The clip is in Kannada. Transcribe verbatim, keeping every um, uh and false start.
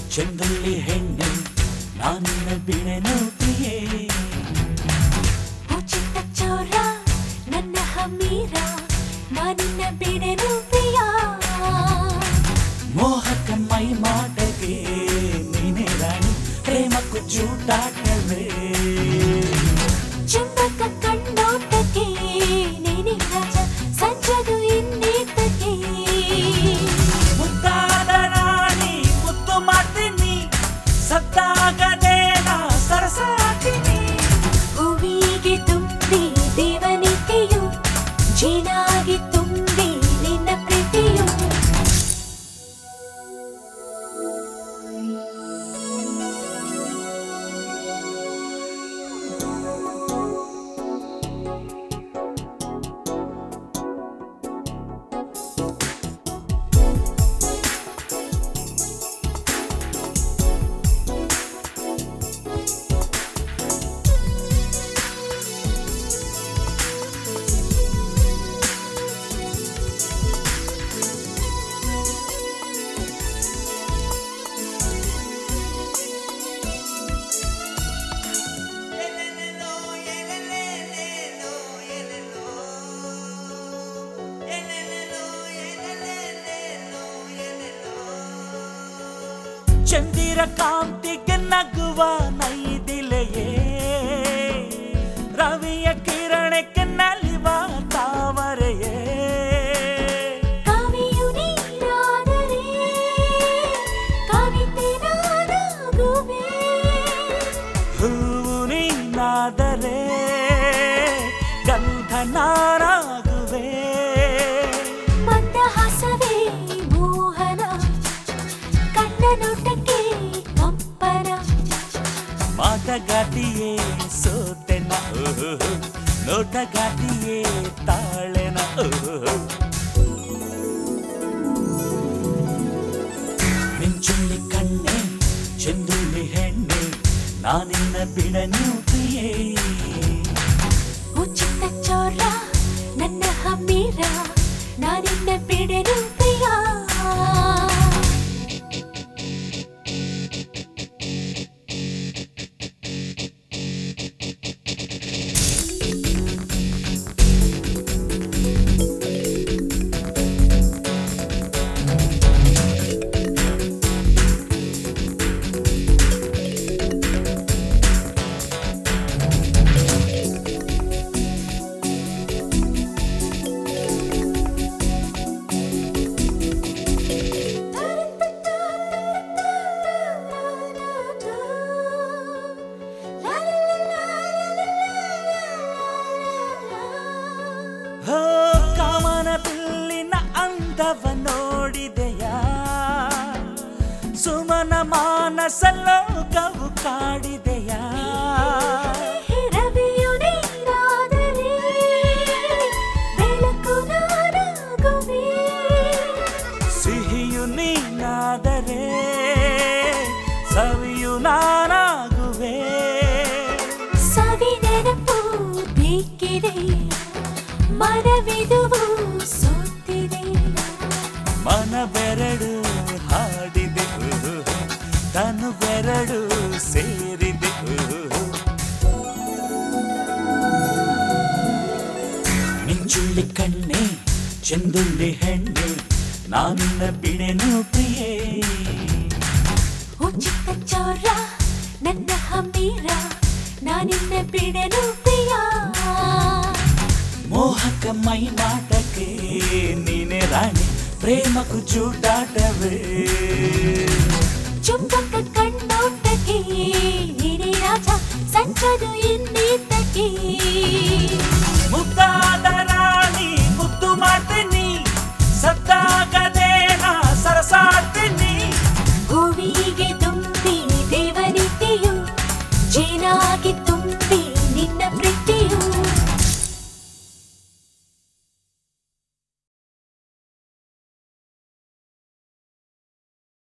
ಚೆಂದುಳ್ಳಿ ಹೆಣ್ಣೆ ನಾನಿನ್ನ ಬಿಡೆನು ಪ್ರಿಯೇ. ಚಿಕ್ಕ ಚೋರ ನನ್ನ ಹಮ್ಮೀರ ನಾನಿನ್ನ ಬಿಡೆನು ಪ್ರಿಯ. ಮೋಹಕ ಮೈ ಮಾಟಗೆ ನೀನೇ ರಾಣಿ ಪ್ರೇಮಕ್ಕೂ ಜೂಟಾಟವೇ. ಚುಂಬಕ ಕಣ್ಣೋಟಕ್ಕೆ ನೀನೇ ರಾಜ ಸಂಜದು ಇನ್ನೇತಕ್ಕೆ. ಮುದ್ದಾದ ರಾಣಿ ಮುದ್ದು ಮಾಡ್ತೀನಿ ಸತ್ತಾಗದೆ ನಾ ಸರಸಾತೀನಿ. ಹೂವಿಗೆ ತುಂಬಿ ದೇವನಿತೆಯು ಜೀನಾಗಿ ತುಂಬಿ ನಿನ್ನ ಪ್ರೀತಿಯು. ಚಂದಿರ ಕಾಂತಿಗೆ ನಗುವ ನೈದಿಲೆಯೇ, ರವಿಯ ಕಿರಣಕ್ಕೆ ನಲಿವ ತಾವರೆಯೇ. ಕಾವಿಯು ನೀರಾದರೆ ಕವಿತೆ ನಾನಾಗುವೆ. ಹೂವು ನೀನಾದರೆ ಗಂಧ ನಾನಾಗುವೆ. ಮಂದಹಾಸವೇ ಮೋಹನ ಕಣ್ಣ ನೋಟಕ್ಕೆ ಕಂಪನ. ಮಾಟಗಾತಿಯೇ ಸೋತೆನ ನೋಟಗಾತಿಯೇ ತಾಳೆನ. ಮಿಂಚುಳ್ಳಿ ಕಣ್ಣೆ ಚೆಂದುಳ್ಳಿ ಹೆಣ್ಣೆ ನಾನಿನ್ನ ಬಿಡನು ಪ್ರಿಯೇ. ಚಿಕ್ಕ ಚೋರ ನನ್ನ ಹಮ್ಮೀರ ನಾನಿನ್ನ ಬಿಡೆನು ಪ್ರಿಯ. ಕಾಮನ ಬಿಲ್ಲಿನ ಅಂದವ ನೋಡಿದೆಯಾ, ಸುಮನ ಮಾನಸ ಲೋಕವು ಕಾಡಿದೆಯಾ. ರವಿಯು ನೀರಾದರೆ ಬೆಳಕು ನಾನಾಗುವೆ. ಸಿಹಿಯು ನೀನಾದರೆ ಸವಿಯು ನಾನಾಗುವೆ. ಸವಿ ನೆನಪು ಬೇಕಿದೆ ಮನವಿದುವು ಸೋತಿದೆ. ಮನವೆರಡು ಹಾಡಿದೆ ತನು ಬೆರಡು ಸೇರಿದೆ. ಮಿಂಚುಳ್ಳಿ ಕಣ್ಣೆ ಚೆಂದುಳ್ಳಿ ಹೆಣ್ಣೆ ನಾನಿನ್ನ ಬಿಡೆನು ಪ್ರಿಯೇ. ಚಿಕ್ಕ ಚೋರ ನನ್ನ ಹಮ್ಮೀರ ನಾನಿನ್ನ ಬಿಡೆನು ಪ್ರಿಯ. ಮೋಹಕ ಮೈ ಮಾಟಕ್ಕೆ ನೀನೆ ರಾಣಿ ಪ್ರೇಮಕ್ಕೂ ಜೂಟಾಟವೇ. ಚುಂಬಕ ಕಣ್ಣೋಟಕ್ಕೆ ನೀನೇ ರಾಜ ಸಂಚದು ಇನ್ನೇತಕ್ಕೆ. ಮುದ್ದಾದ ರಾಣಿ ಮುದ್ದು ಮಾಡ್ತೀನಿ ಸತ್ತಾಗದೆ ನಾ ಸರಸಾಡ್ತೀನಿ. ಹೂವಿಗೆ ತುಂಬಿ ದೇವನಿತೆಯು ಜೇನಾಗಿ